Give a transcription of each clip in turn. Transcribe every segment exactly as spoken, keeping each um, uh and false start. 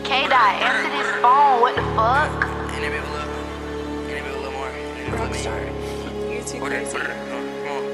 K-Dot, answer this phone, what the fuck? And maybe a little, and maybe a little more. Rockstar. You're too Brr, crazy. brr, come on.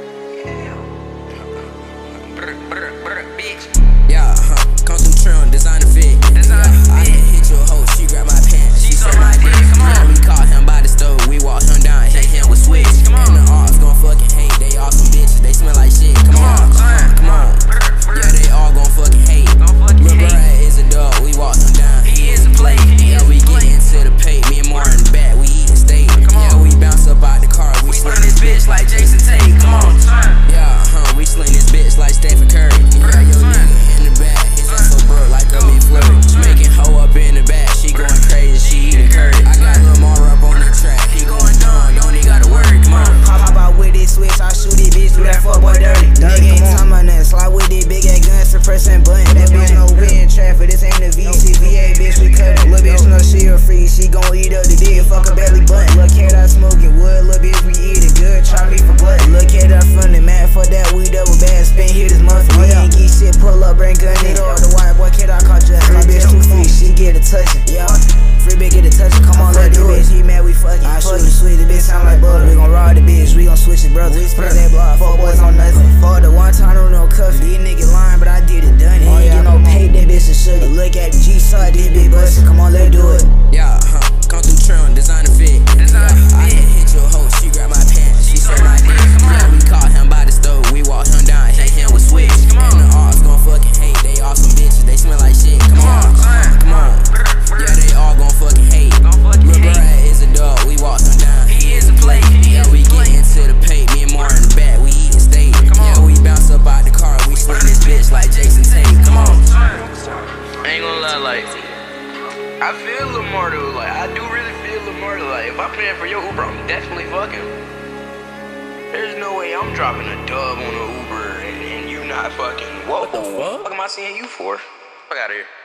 Yeah. Brr, brr, brr, bitch. Yeah, huh. Come through trim, designer fit. Designer yeah, I fit. can hit you a hoe, she grab my pants. She suck my dick, come on. Yeah, we caught him by the stove, we walked him down, hit him with switch. Come on. And the ops gon' fucking hate, they all some bitches, they smell like shit. Come on, son. come on. Yeah, they all gon' fucking hate. Gon' fucking Lil' hate. Brad is a dog, we walked him down. He is a play. He Yeah, is we a play. get into the pay, me and Martin back, we eatin' steak. Come Yeah, on. we bounce up out the car, we We sling run this bitch like Jason Tate. Come on, son. Yeah, huh, we sling this bitch like Stephen Curry. Yeah, yo Son. nigga in the back, his ass so broke like a McFlurry. Making hoe up in the back, she going crazy, she eating curry. I got Lamar up on the track, he going dumb, don't even gotta worry, come on. Pop pop out with this switch, I shoot it, bitch, do that fuck boy dirty. Nigga ain't talking about nothing, slide with it, big ass gun, suppressing button. That bitch know we in traffic, this ain't the V C V A, bitch, we cut it. Lil' bitch know she a free, she gon' eat up the dick, fuck a belly button. Lil' cat out smoking wood, lil' bitch, we eatin' good, try me for blood. Lil' cat out from the mat, fuck that, we double bad, spin, hit his muffin. We ain't get shit, pull up, bring gun in. Or the white boy, cat out, caught just, my bitch too free, she get a touchin', yeah. Free bitch get a touchin', come on, let do it. He mad, we fuckin'. I shoot the sweet, the bitch sound like butter. We gon' rob the bitch, we gon' switch it, brother. We split that block, fuck boys on nothing. Fuck the one time, no cuffin'. These niggas lying, but I did it, done it. Ain't get no pay, that bitch is sugar. Look at the G-Side, this bitch bustin', come on, let do it. Yeah, huh, come through trim, designer fit. Designer yeah, I fit. can hit you a hoe, she grab my pants. She suck my dick, come Yeah, on. we caught him by the stove, we walked him down, hit him with switch. Come on. And the ops gon' fucking hate, they all some bitches, they smell like shit. Come on, son. come on. Yeah, they all gon' fucking hate. Gon' fucking Lil' hate. Brad is a dog, we walked him down. He is a play. He Yeah, is we a play. get into the pay, me and Martin back, we eatin' steak. Come Yeah, on. we bounce up out the car, we Run sling this bitch like Jason Tate. Come on, son. I ain't gonna lie, like, I feel Lamar though, like, I do really feel Lamar though, like, if I paying for your Uber, I'm definitely fucking. There's no way I'm dropping a dub on an Uber and, and you not fucking. What the fuck am I seeing you for? Fuck out of here.